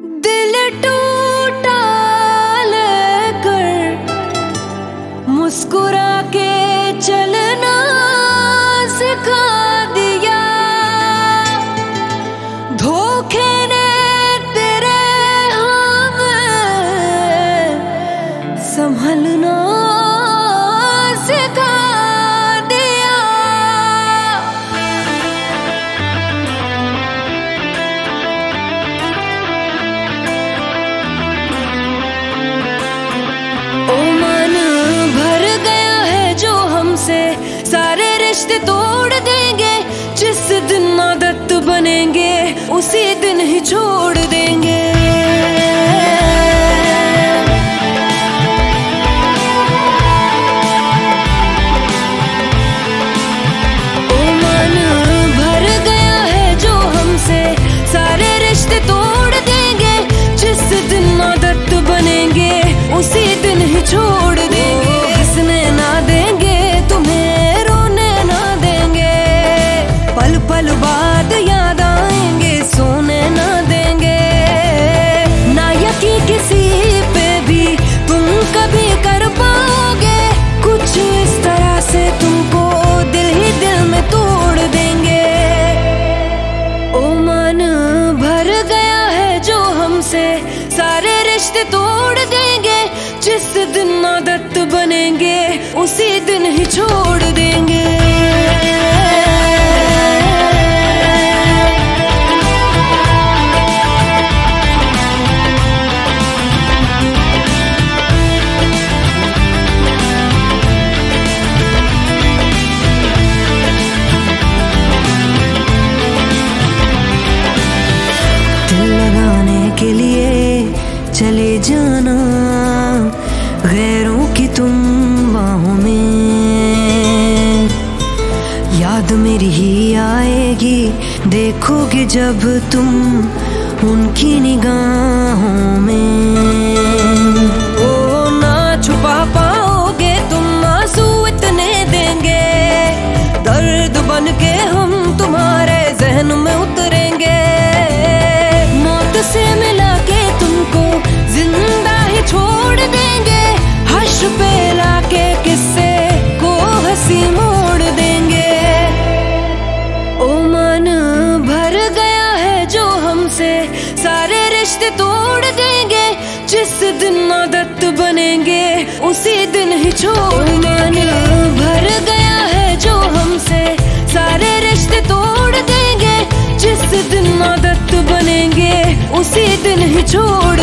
दिल टूटा लेकर मुस्कुरा के चलना सिखा दिया। धोखे ने तेरे हमें संभलना सिखा दिया। ओ मन भर गया है जो हमसे, सारे रिश्ते तोड़ देंगे। जिस दिन आदत बनेंगे उसी दिन ही छोड़ देंगे। ओ मन भर गया है जो हमसे, सारे रिश्ते तोड़ देंगे। जिस दिन आदत बनेंगे उसी दिन ही छोड़ देंगे। हंसने ना देंगे तुम्हें, रोने ना देंगे। पल पल बाद याद आएंगे, सोने ना देंगे। ना यकीन किसी पे भी तुम कभी कर पाओगे। कुछ इस तरह से तुमको दिल ही दिल में तोड़ देंगे। ओ मन भर गया है जो हमसे, सारे रिश्ते तोड़ देंगे। जिस दिन आदत बनेंगे उसी दिन ही छोड़ देंगे। दिल लगाने के लिए चले जाना गैरों की तुम बाहों में। याद मेरी ही आएगी देखोगे जब तुम उनकी निगाहों में। ओ ना छुपा पाओगे तुम, आंसू इतने देंगे। दर्द बन के हम तुम्हारे जहन में उतरेंगे। मौत से मिला के तुमको जिंदा ही छोड़ देंगे। हर्ष पे लाके किस्से को हंसी मोड़ देंगे। ओ मन भर गया है जो हमसे, सारे रिश्ते तोड़ देंगे। जिस दिन आदत बनेंगे उसी दिन ही छोड़ देंगे। भर गया है जो हमसे, सारे रिश्ते तोड़ देंगे। जिस दिन आदत बनेंगे उसी दिन ही छोड़